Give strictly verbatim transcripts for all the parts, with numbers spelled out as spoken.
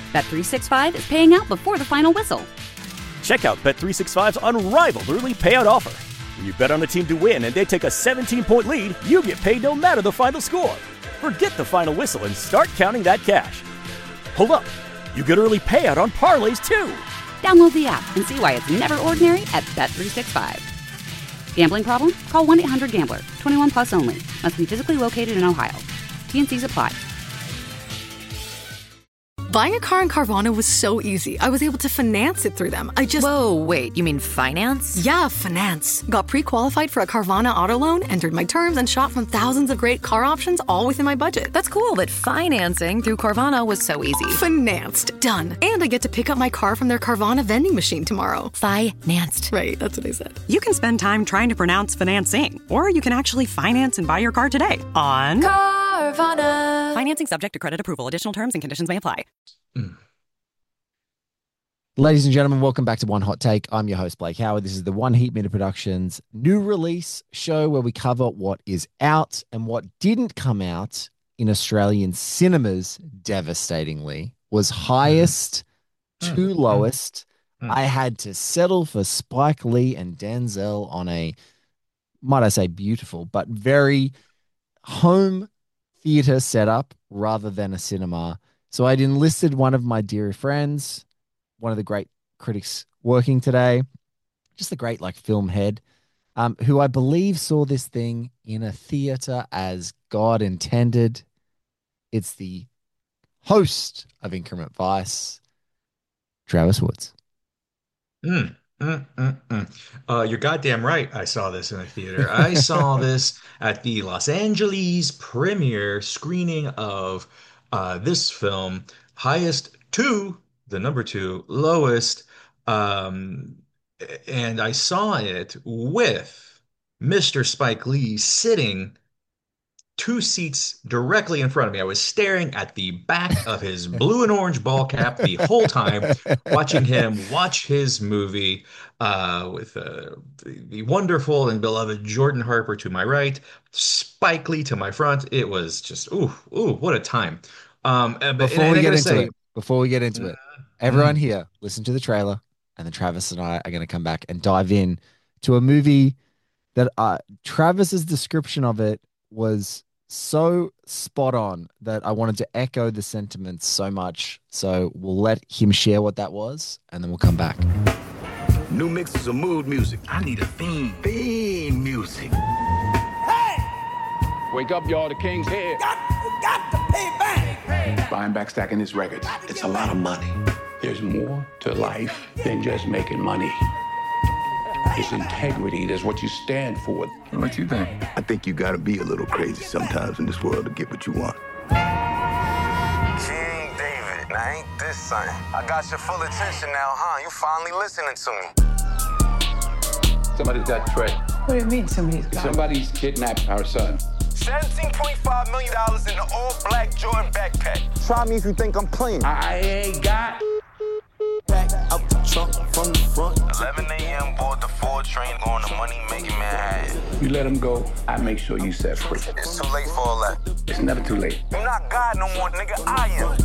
Bet three sixty-five is paying out before the final whistle. Check out Bet three sixty-five's unrivaled early payout offer. When you bet on a team to win and they take a seventeen-point lead, you get paid no matter the final score. Forget the final whistle and start counting that cash. Hold up. You get early payout on parlays, too. Download the app and see why it's never ordinary at Bet three sixty-five. Gambling problem? Call one eight hundred gambler. twenty-one plus only. Must be physically located in Ohio. T N Cs apply. Buying a car in Carvana was so easy. I was able to finance it through them. I just... Whoa, wait, you mean finance? Yeah, finance. Got pre-qualified for a Carvana auto loan, entered my terms, and shot from thousands of great car options all within my budget. That's cool that financing through Carvana was so easy. Financed. Done. And I get to pick up my car from their Carvana vending machine tomorrow. Financed. Right, that's what I said. You can spend time trying to pronounce financing, or you can actually finance and buy your car today on Carvana. Financing subject to credit approval. Additional terms and conditions may apply. Mm. Ladies and gentlemen, welcome back to One Hot Take. I'm your host, Blake Howard. This is the One Heat Meter Productions new release show where we cover what is out and what didn't come out in Australian cinemas, devastatingly, was highest Mm. to Mm. lowest. Mm. I had to settle for Spike Lee and Denzel on a, might I say, beautiful, but very home theater setup rather than a cinema. So I'd enlisted one of my dear friends, one of the great critics working today, just a great like film head, um, who I believe saw this thing in a theater as God intended. It's the host of Increment Vice, Travis Woods. Mm, mm, mm, mm. Uh, you're goddamn right. I saw this in a theater. I saw this at the Los Angeles premiere screening of uh, this film, highest to the number two, lowest. Um, and I saw it with Mister Spike Lee sitting two seats directly in front of me. I was staring at the back of his blue and orange ball cap the whole time, watching him watch his movie uh, with uh, the, the wonderful and beloved Jordan Harper to my right, Spike Lee to my front. It was just, ooh, ooh, what a time. Um, but, Before and, we and get into say, it, before we get into it, everyone here, listen to the trailer, and then Travis and I are going to come back and dive in to a movie that uh, Travis's description of it was so spot on that I wanted to echo the sentiments so much. So we'll let him share what that was, and then we'll come back. New mixes of mood music. I need a theme. Theme music. Wake up, y'all. The king's here. Got, got to pay back. Buying back, stacking his records. It's a lot of money. There's more to life than just making money. It's integrity. That's what you stand for. What you think? I think you gotta be a little crazy sometimes in this world to get what you want. King David, now ain't this something? I got your full attention now, huh? You finally listening to me. Somebody's got Trey. What do you mean somebody's got Somebody's kidnapped our son. seventeen point five million dollars in the all-black Jordan backpack. Try me if you think I'm playing. I ain't got... Back out the trunk from the front. eleven a.m. board the Ford train going to money-making Manhattan. You let him go, I make sure you set free. It's too late for all that. It's never too late. You're not God no more, nigga. I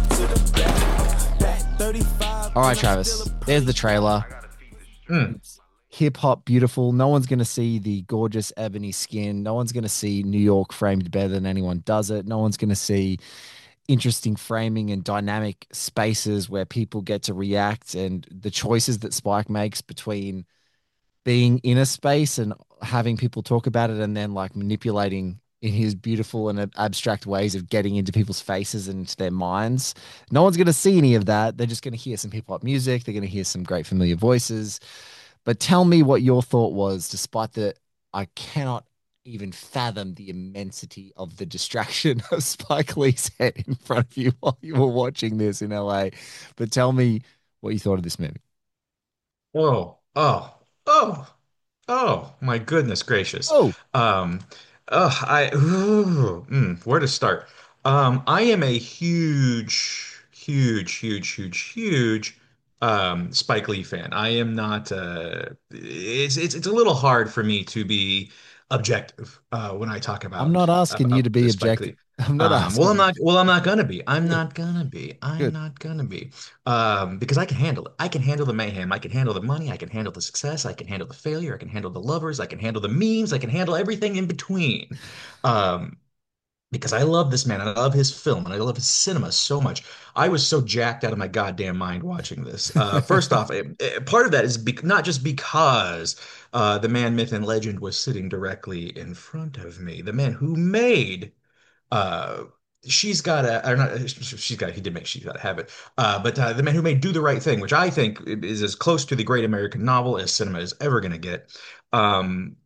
am. All right, Travis, there's the trailer. Mm. Hip hop, beautiful. No one's going to see the gorgeous ebony skin. No one's going to see New York framed better than anyone does it. No one's going to see interesting framing and dynamic spaces where people get to react, and the choices that Spike makes between being in a space and having people talk about it and then like manipulating in his beautiful and abstract ways of getting into people's faces and into their minds. No one's going to see any of that. They're just going to hear some hip hop music. They're going to hear some great familiar voices. But tell me what your thought was, despite the, I cannot even fathom the immensity of the distraction of Spike Lee's head in front of you while you were watching this in L A. But tell me what you thought of this movie. Whoa, oh, oh, oh, my goodness gracious. Oh, um, oh, I, ooh, mm, where to start? Um, I am a huge, huge, huge, huge, huge um Spike Lee fan. I am not uh it's it's it's a little hard for me to be objective uh when I talk about I'm not asking uh, you to be the Spike objective. Lee. I'm not Um, well, asking I'm you. not. Well, I'm not gonna be. I'm Good, not gonna be. I'm good. not gonna be. Um, because I can handle it. I can handle the mayhem. I can handle the money. I can handle the success. I can handle the failure. I can handle the lovers. I can handle the memes. I can handle everything in between. Um, because I love this man. I love his film and I love his cinema so much. I was so jacked out of my goddamn mind watching this. Uh, first off, eh, eh, part of that is be not just because uh, the man, myth, and legend was sitting directly in front of me. The man who made uh she's got a or not she's got he did make she's got to have it uh but uh, the man who made Do the Right Thing, which I think is as close to the great American novel as cinema is ever going to get. um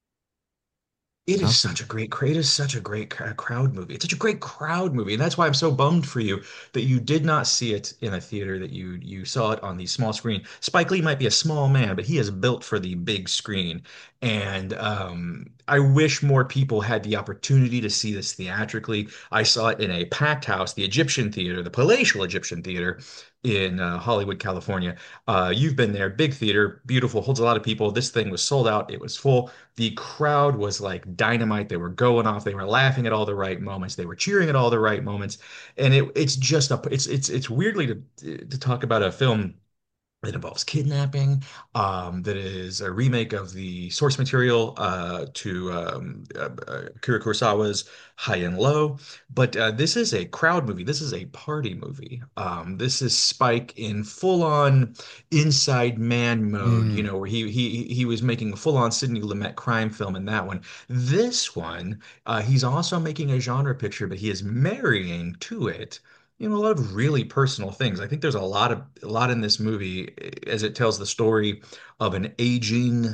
it is Awesome. such a great, it is such a great cr- crowd movie. It's such a great crowd movie, and that's why I'm so bummed for you that you did not see it in a theater, that you you saw it on the small screen. Spike Lee might be a small man, but he is built for the big screen, and um, I wish more people had the opportunity to see this theatrically. I saw it in a packed house, the Egyptian Theater, the Palatial Egyptian Theater in uh, Hollywood, California. Uh, you've been there, big theater, beautiful, holds a lot of people. This thing was sold out. It was full. The crowd was like dynamite. They were going off. They were laughing at all the right moments. They were cheering at all the right moments. And it, it's just a, it's, it's, it's weirdly to, to talk about a film that involves kidnapping, um, that is a remake of the source material uh, to um, uh, uh, Akira Kurosawa's High and Low. But uh, this is a crowd movie. This is a party movie. Um, this is Spike in full-on inside man mode, you Mm. know, where he he he was making a full-on Sidney Lumet crime film in that one. This one, uh, he's also making a genre picture, but he is marrying to it, you know, a lot of really personal things. I think there's a lot of a lot in this movie eh, as it tells the story of an aging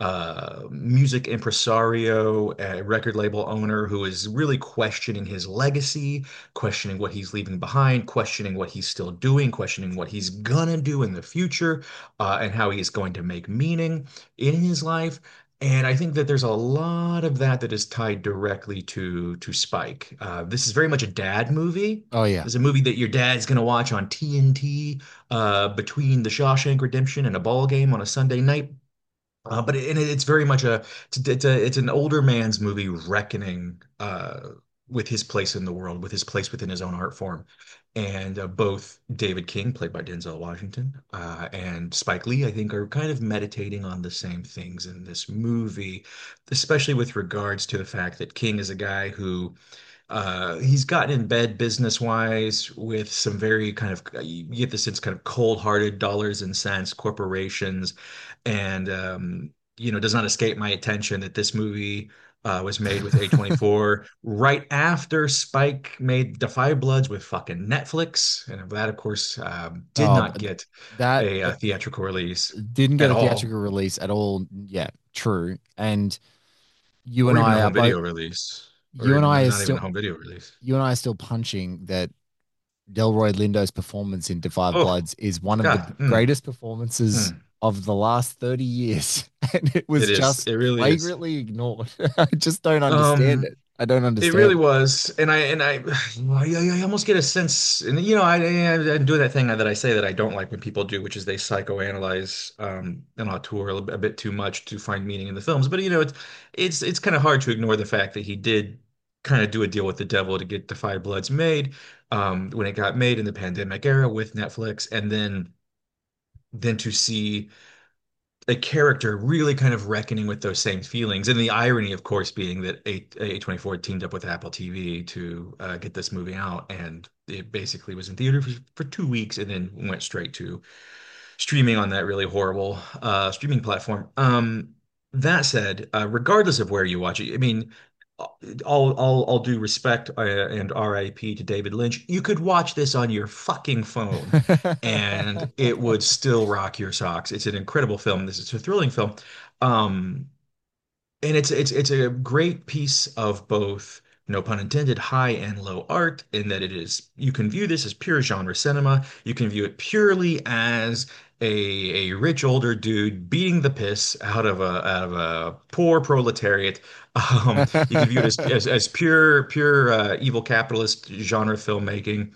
uh, music impresario, a record label owner who is really questioning his legacy, questioning what he's leaving behind, questioning what he's still doing, questioning what he's gonna do in the future, uh, and how he's going to make meaning in his life. And I think that there's a lot of that that is tied directly to to Spike. Uh, this is very much a dad movie. Oh yeah. It's a movie that your dad's gonna watch on T N T uh, between The Shawshank Redemption and a ball game on a Sunday night. Uh, but it, and it's very much a it's, it's a it's an older man's movie reckoning uh, with his place in the world, with his place within his own art form. And uh, both David King, played by Denzel Washington, uh, and Spike Lee, I think, are kind of meditating on the same things in this movie, especially with regards to the fact that King is a guy who uh, he's gotten in bed business wise with some very kind of, you get the sense, kind of cold-hearted dollars and cents corporations. And, um, you know, does not escape my attention that this movie uh, was made with A twenty-four right after Spike made Defy Bloods with fucking Netflix. And that, of course, um, did Um, not get that a, uh, uh theatrical release didn't get at a all, theatrical release at all. Yeah, true. And you or and even a I are home both. video release, or You and I even are not even a still. home video release. You and I are still punching that Delroy Lindo's performance in Defy Oh, Bloods is one of the God. Mm, greatest performances mm. of the last thirty years. And it It was is. just It really is. flagrantly ignored. I just don't understand Um, it. I don't it really understand it. was, and I and I, I, I almost get a sense, and you know, I, I, I do that thing that I say that I don't like when people do, which is they psychoanalyze um, an auteur a, little bit- a bit too much to find meaning in the films. But you know, it's it's it's kind of hard to ignore the fact that he did kind of do a deal with the devil to get Defy Bloods made um, when it got made in the pandemic era with Netflix, and then then to see a character really kind of reckoning with those same feelings. And the irony, of course, being that A A24 teamed up with Apple T V to uh, get this movie out, and it basically was in theater for, for two weeks and then went straight to streaming on that really horrible uh, streaming platform. Um, that said, uh, regardless of where you watch it, I mean, all all all due respect uh, and R I P to David Lynch, you could watch this on your fucking phone and it would still rock your socks. It's an incredible film. This is a thrilling film. Um, and it's it's it's a great piece of both, no pun intended, high and low art, in that it is, you can view this as pure genre cinema. You can view it purely as a a rich older dude beating the piss out of a out of a poor proletariat. Um, you can view it as as, as pure pure uh, evil capitalist genre filmmaking.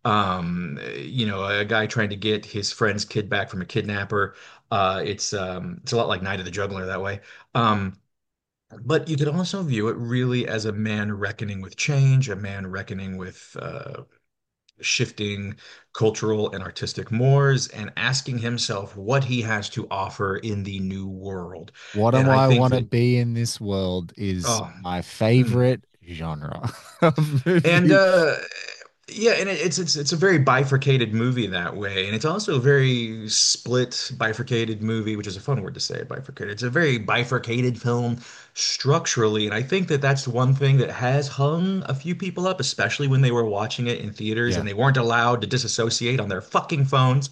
Um, you know, a guy trying to get his friend's kid back from a kidnapper. Uh, it's um, it's a lot like Night of the Juggler that way. Um, But you could also view it really as a man reckoning with change, a man reckoning with uh, shifting cultural and artistic mores, and asking himself what he has to offer in the new world. What And am I I think want to that, be in this world is oh, my mm. favorite genre of and movie. uh, yeah, and it, it's it's it's a very bifurcated movie that way, and it's also a very split bifurcated movie, which is a fun word to say, bifurcated. It's a very bifurcated film structurally, and I think that that's one thing that has hung a few people up, especially when they were watching it in theaters Yeah. and they weren't allowed to disassociate on their fucking phones.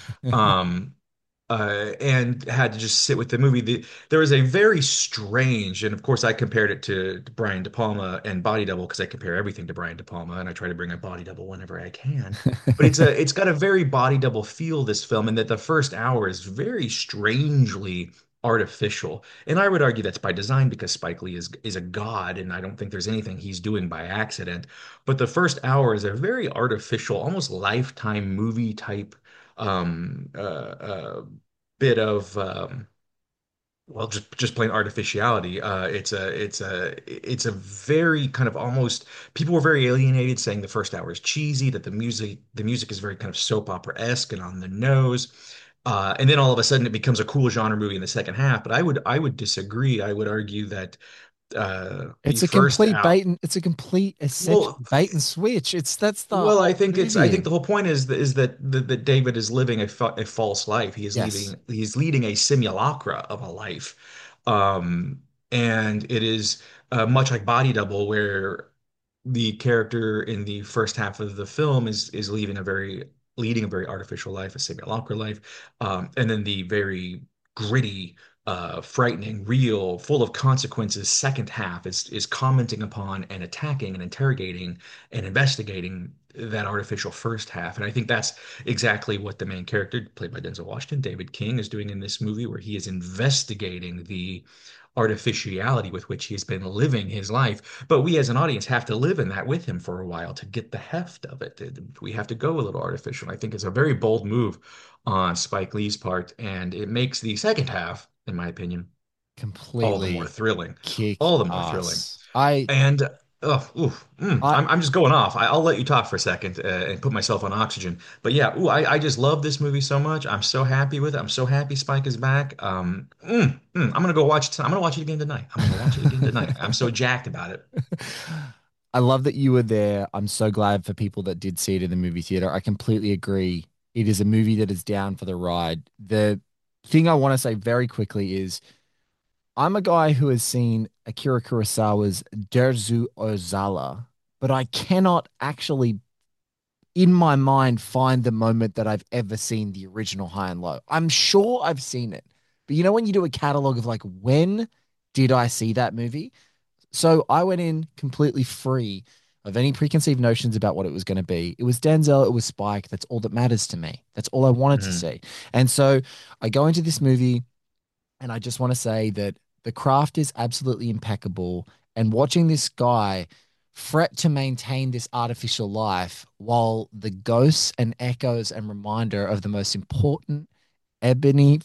Um, uh, and had to just sit with the movie. The, there was a very strange, and of course I compared it to, to Brian De Palma and Body Double because I compare everything to Brian De Palma, and I try to bring a Body Double whenever I can. But it's a it's got a very Body Double feel, this film, and that the first hour is very strangely artificial. And I would argue that's by design because Spike Lee is is a god, and I don't think there's anything he's doing by accident. But the first hour is a very artificial, almost Lifetime movie type um uh, uh bit of um well just just plain artificiality. Uh it's a it's a it's a very kind of almost, people were very alienated saying the first hour is cheesy, that the music the music is very kind of soap opera-esque and on the nose. Uh, and then all of a sudden it becomes a cool genre movie in the second half. But I would I would disagree. I would argue that uh, the It's a first complete out. bait and it's a complete essential Well, bait and switch. It's that's the Well, I whole think it's I think movie. the whole point is that is that that, that David is living a, fa a false life. He is Yes. leading he's leading a simulacra of a life. Um, and it is uh, much like Body Double, where the character in the first half of the film is is leading a very leading a very artificial life, a simulacra life, um, and then the very gritty, uh, frightening, real, full of consequences second half is is commenting upon and attacking and interrogating and investigating that artificial first half. And I think that's exactly what the main character, played by Denzel Washington, David King, is doing in this movie, where he is investigating the artificiality with which he's been living his life. But we as an audience have to live in that with him for a while to get the heft of it. We have to go a little artificial. I think it's a very bold move on Spike Lee's part, and it makes the second half, in my opinion, all the more Completely thrilling. kick All the more thrilling. ass. I And oh, oof, mm, I I'm I'm just going off. I, I'll let you talk for a second uh, and put myself on oxygen. But yeah, ooh, I I just love this movie so much. I'm so happy with it. I'm so happy Spike is back. Um, mm, mm, I'm gonna go watch it. I'm gonna watch it again tonight. I'm gonna watch it again tonight. I'm so jacked about it. I love that you were there. I'm so glad for people that did see it in the movie theater. I completely agree. It is a movie that is down for the ride. The thing I want to say very quickly is I'm a guy who has seen Akira Kurosawa's Derzu Ozala, but I cannot actually, in my mind, find the moment that I've ever seen the original High and Low. I'm sure I've seen it, but you know, when you do a catalog of like, when did I see that movie? So I went in completely free of any preconceived notions about what it was going to be. It was Denzel, it was Spike. That's all that matters to me. That's all I wanted to Mhm. see. And so I go into this movie and I just want to say that the craft is absolutely impeccable. And watching this guy fret to maintain this artificial life while the ghosts and echoes and reminder of the most important ebony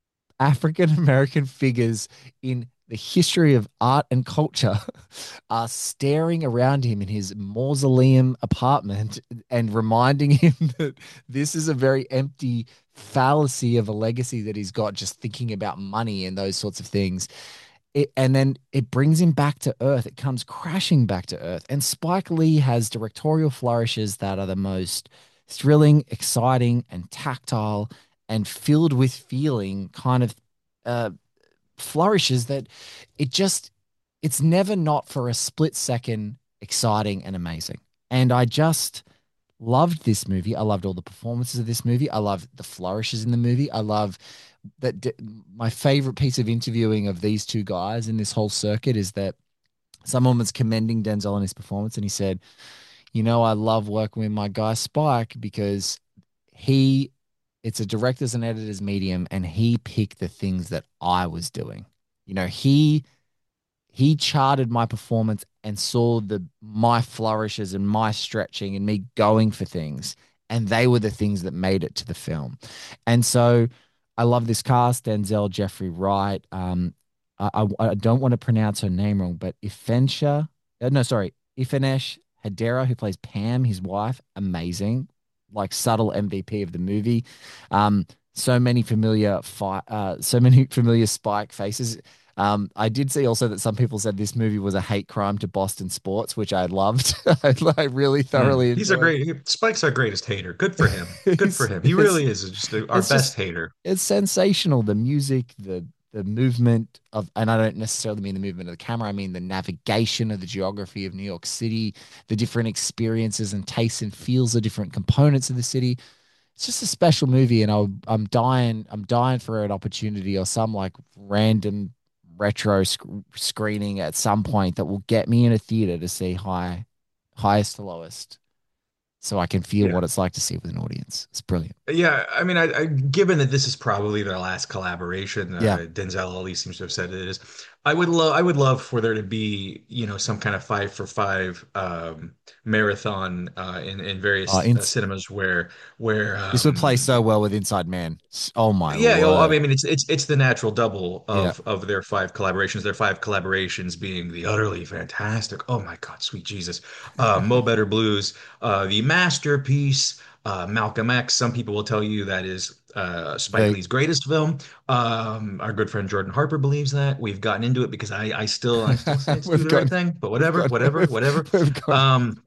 African American figures in the history of art and culture are staring around him in his mausoleum apartment and reminding him that this is a very empty fallacy of a legacy that he's got, just thinking about money and those sorts of things. It, and then it brings him back to earth. It comes crashing back to earth. And Spike Lee has directorial flourishes that are the most thrilling, exciting, and tactile and filled with feeling kind of uh, flourishes that it just, it's never not for a split second exciting and amazing. And I just loved this movie. I loved all the performances of this movie. I love the flourishes in the movie. I love that. D- my favorite piece of interviewing of these two guys in this whole circuit is that someone was commending Denzel on his performance, and he said, "You know, I love working with my guy Spike because he, it's a director's and editor's medium, and he picked the things that I was doing. You know, he he charted my performance and saw the my flourishes and my stretching and me going for things, and they were the things that made it to the film. And so I love this cast: Denzel, Jeffrey Wright. Um, I, I, I don't want to pronounce her name wrong, but Ifensha, uh, no, sorry, Ifenesh Hadera, who plays Pam, his wife, amazing, like subtle M V P of the movie. Um, so many familiar fi- uh, so many familiar Spike faces. Um, I did see also that some people said this movie was a hate crime to Boston sports, which I loved. I, I really Mm. thoroughly He's a enjoyed. great. he- Spike's our greatest hater. Good for him. Good for It's, him. He it's, really is just a- our it's best just hater. it's sensational. The music, the the movement of, and I don't necessarily mean the movement of the camera. I mean the navigation of the geography of New York City, the different experiences and tastes and feels of different components of the city. It's just a special movie, and I, I'm dying. I'm dying for an opportunity or some like random retro sc- screening at some point that will get me in a theater to see high, highest to lowest, so I can feel Yeah. what it's like to see with an audience. It's brilliant. Yeah, I mean, I, I given that this is probably their last collaboration, Yeah. uh, Denzel at least seems to have said it is. I would love, I would love for there to be, you know, some kind of five for five um, marathon uh, in in Uh, various in, uh, cinemas where where this would play um, so well with Inside Man. Oh my yeah, well, I word. mean, it's it's it's the natural double Yeah. of of their five collaborations. Their five collaborations being the utterly fantastic. Oh my God, sweet Jesus, uh, Mo Better Blues, uh, the masterpiece, uh, Malcolm X. Some people will tell you that is uh, Spike The Lee's greatest film. Um, our good friend Jordan Harper believes that. We've gotten into it because I I still I still say it's Do we've the Right got Thing, but we've whatever, got whatever, we've, whatever. we've got Um,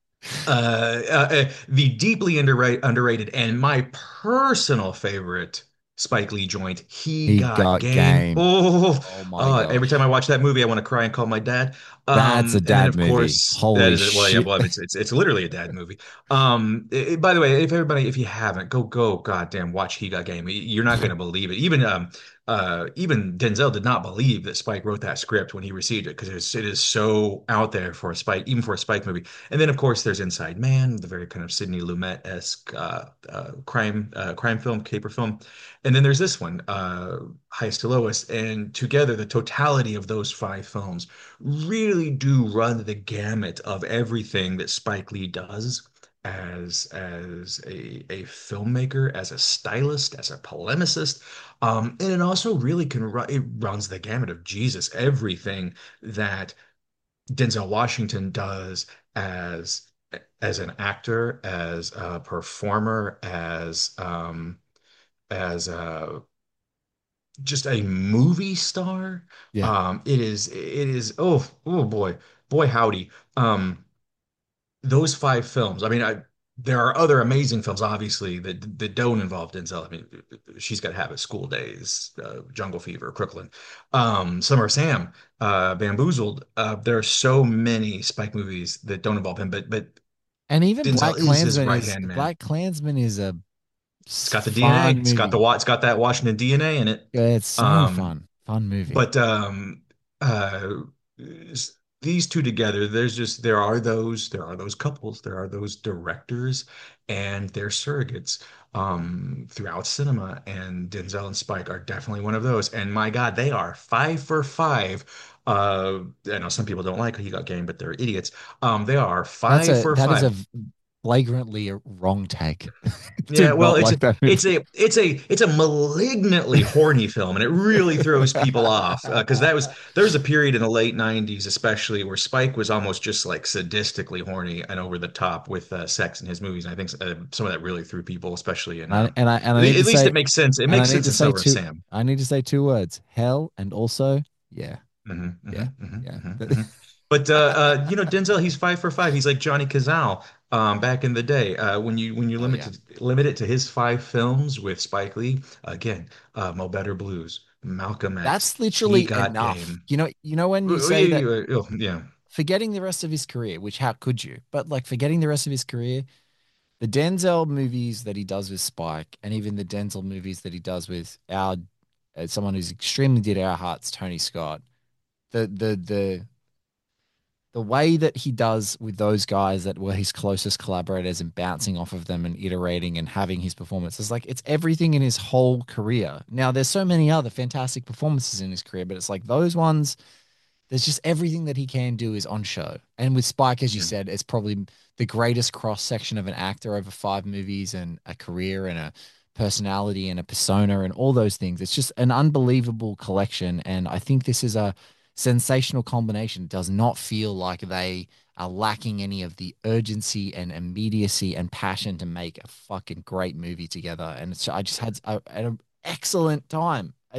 uh, uh, uh, the deeply underrated, underrated and my personal favorite Spike Lee joint, He he Got got Game. game. Oh, Oh my uh, every time gosh. I watch that movie, I want to cry and call my dad. That's a Um, and then dad of movie. course that Holy is it. Well, yeah, shit. well, it's it's it's literally a dad movie. Um, it- it- by the way, if everybody, if you haven't, go go, goddamn, watch He Got Game. You're not gonna believe it. Even um, uh, even Denzel did not believe that Spike wrote that script when he received it because it is, it is so out there for a Spike, even for a Spike movie. And then, of course, there's Inside Man, the very kind of Sidney Lumet-esque uh, uh, crime uh, crime film, caper film. And then there's this one, uh, Highest to Lowest. And together, the totality of those five films really do run the gamut of everything that Spike Lee does as as a a filmmaker, as a stylist, as a polemicist. Um, and it also really can run, it runs the gamut of Jesus, everything that Denzel Washington does as as an actor, as a performer, as um as a just a movie star. Yeah. Um, it is it is oh oh boy boy howdy. Um, those five films. I mean, I there are other amazing films, obviously, that that don't involve Denzel. I mean, she's got to have it. School Days, uh, Jungle Fever, Crooklyn, um, Summer of Sam, uh, Bamboozled. Uh, there are so many Spike movies that don't involve him, but but And even Denzel Black is his Klansman right is hand man. Black Klansman is a It's s- got the D N A. fun It's got the movie. Wa- it's got that Washington D N A in it. Yeah, it's so Um, fun. Fun movie. But um, uh, s- these two together, there's just there are those there are those couples, there are those directors and their surrogates um, throughout cinema, and Denzel and Spike are definitely one of those. And my God, they are five for five. Uh, I know some people don't like He Got Game, but they're idiots. Um, they are That's five a for that is five. a flagrantly a wrong take. Do Yeah, well, not it's a, like that it's movie. a it's a it's a malignantly horny film, and it really throws people off because that was there was a period in the late nineties, especially where Spike was almost just like sadistically horny and over the top with uh, sex in his movies. And I think uh, some of that really threw people, especially in And I, um, and I and I at need to least say it makes sense. It and I makes need sense to in say Summer of two Sam. I need to say two words. Hell and also yeah. hmm Yeah. hmm hmm Yeah. hmm hmm But uh, uh, you know, Denzel, he's five for five. He's like Johnny Cazale um, back in the day. Uh, when you when you Oh limit yeah. to, limit it to his five films with Spike Lee, again, uh, Mo Better Blues, Malcolm X, That's He literally Got enough. Game. You know, you know when you Oh, say that yeah, yeah, yeah, yeah. forgetting the rest of his career, which how could you? But like forgetting the rest of his career, the Denzel movies that he does with Spike, and even the Denzel movies that he does with our uh, someone who's extremely dear to our hearts, Tony Scott. The the the the way that he does with those guys that were his closest collaborators and bouncing off of them and iterating and having his performances, like it's everything in his whole career. Now there's so many other fantastic performances in his career, but it's like those ones, there's just everything that he can do is on show. And with Spike, as you Yeah. said, it's probably the greatest cross section of an actor over five movies and a career and a personality and a persona and all those things. It's just an unbelievable collection. And I think this is a sensational combination. It does not feel like they are lacking any of the urgency and immediacy and passion to make a fucking great movie together. And it's, I just had a, an excellent time. I,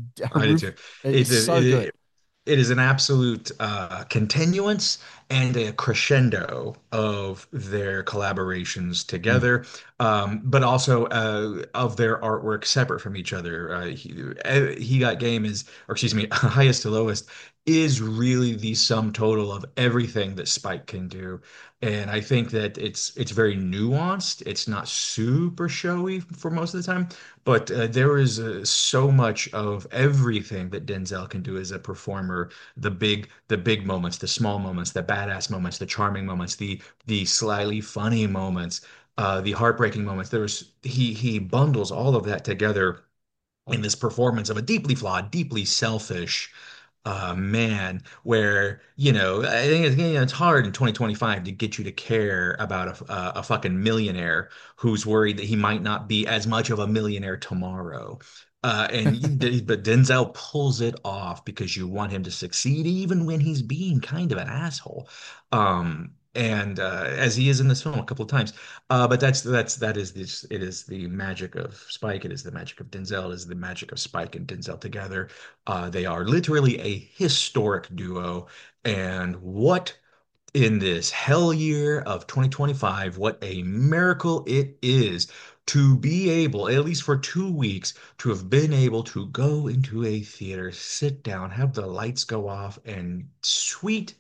I did too. It's, it's so it, good. It, it is an absolute uh, continuance and a crescendo of their collaborations together, mm. um, but also uh, of their artwork separate from each other. Uh, he, he Got Game is, or excuse me, Highest to Lowest is really the sum total of everything that Spike can do. And I think that it's it's very nuanced. It's not super showy for most of the time, but uh, there is uh, so much of everything that Denzel can do as a performer. The big the big moments, the small moments, the badass moments, the charming moments, the the slyly funny moments, uh, the heartbreaking moments. There's he he bundles all of that together in this performance of a deeply flawed, deeply selfish uh man, where you know I think it's, you know, it's hard in twenty twenty-five to get you to care about a, a, a fucking millionaire who's worried that he might not be as much of a millionaire tomorrow. Uh, and but Denzel pulls it off because you want him to succeed even when he's being kind of an asshole. Um, and uh, as he is in this film a couple of times. Uh, but that's that's that is this it is the magic of Spike. It is the magic of Denzel. It is the magic of Spike and Denzel together. Uh, they are literally a historic duo. And what in this hell year of twenty twenty-five, what a miracle it is to be able, at least for two weeks, to have been able to go into a theater, sit down, have the lights go off, and sweet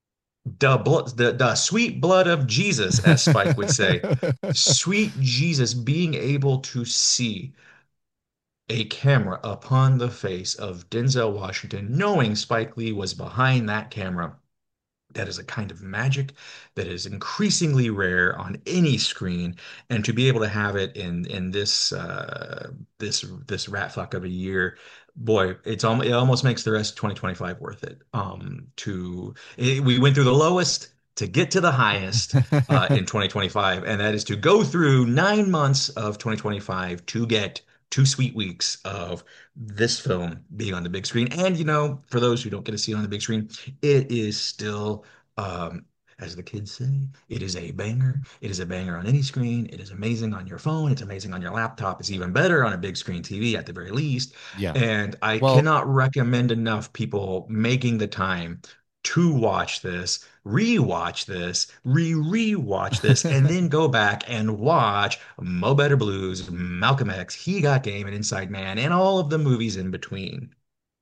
The, blood, the the sweet blood of Jesus, as Spike would say, sweet Jesus, being able to see a camera upon the face of Denzel Washington, knowing Spike Lee was behind that camera. That is a kind of magic that is increasingly rare on any screen, and to be able to have it in in this uh, this this rat fuck of a year, boy, it's almost it almost makes the rest of twenty twenty-five worth it. Um, to it, we went through the lowest to get to the highest uh, in twenty twenty-five, and that is to go through nine months of twenty twenty-five to get two sweet weeks of this film being on the big screen. And, you know, for those who don't get to see it on the big screen, it is still, um, as the kids say, it is a banger. It is a banger on any screen. It is amazing on your phone. It's amazing on your laptop. It's even better on a big screen T V at the very least. Yeah. And I well, cannot recommend enough people making the time to watch this, re-watch this, re-re-watch this, and then go back and watch Mo Better Blues, Malcolm X, He Got Game, and Inside Man, and all of the movies in between.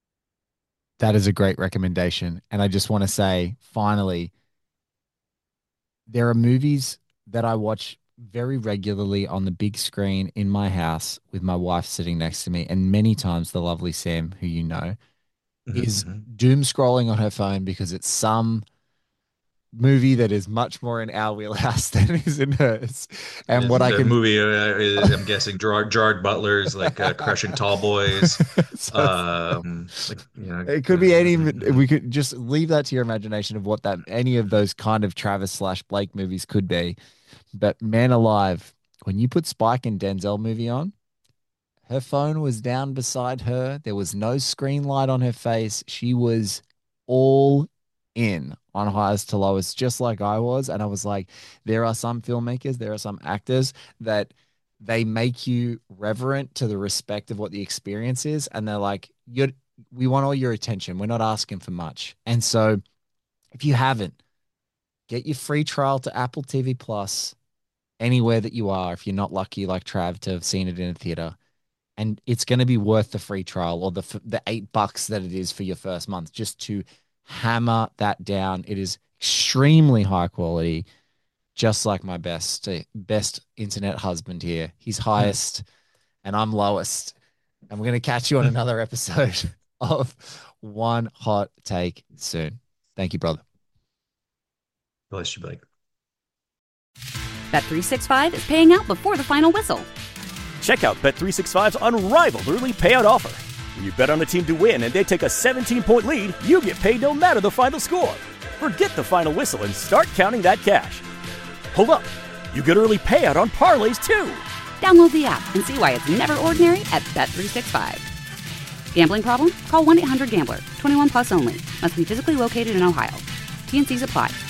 That is a great recommendation. And I just want to say, finally, there are movies that I watch very regularly on the big screen in my house with my wife sitting next to me, and many times the lovely Sam, who you know, is Mm-hmm. doom scrolling on her phone because it's some movie that is much more in our wheelhouse than is in hers. And This what I the can movie uh, is, I'm guessing, Gerard, Gerard Butler's like uh, Crushing Tall Boys. So, Um, like, you know, it could be any. We could just leave that to your imagination of what that any of those kind of Travis slash Blake movies could be. But man alive, when you put Spike and Denzel movie on, her phone was down beside her. There was no screen light on her face. She was all in on Highest to Lowest, just like I was. And I was like, there are some filmmakers, there are some actors that they make you reverent to the respect of what the experience is. And they're like, you're, we want all your attention. We're not asking for much. And so if you haven't, get your free trial to Apple T V Plus anywhere that you are, if you're not lucky like Trav to have seen it in a theater. And it's going to be worth the free trial or the the eight bucks that it is for your first month, just to hammer that down. It is extremely high quality, just like my best best internet husband here. He's highest and I'm lowest. And we're going to catch you on another episode of One Hot Take soon. Thank you, brother. Bless you, Blake. Bet three sixty-five is paying out before the final whistle. Check out Bet three sixty-five's unrivaled early payout offer. When you bet on a team to win and they take a seventeen-point lead, you get paid no matter the final score. Forget the final whistle and start counting that cash. Hold up. You get early payout on parlays, too. Download the app and see why it's never ordinary at Bet three sixty-five. Gambling problem? Call one eight hundred gambler. twenty-one plus only. Must be physically located in Ohio. T and C's apply.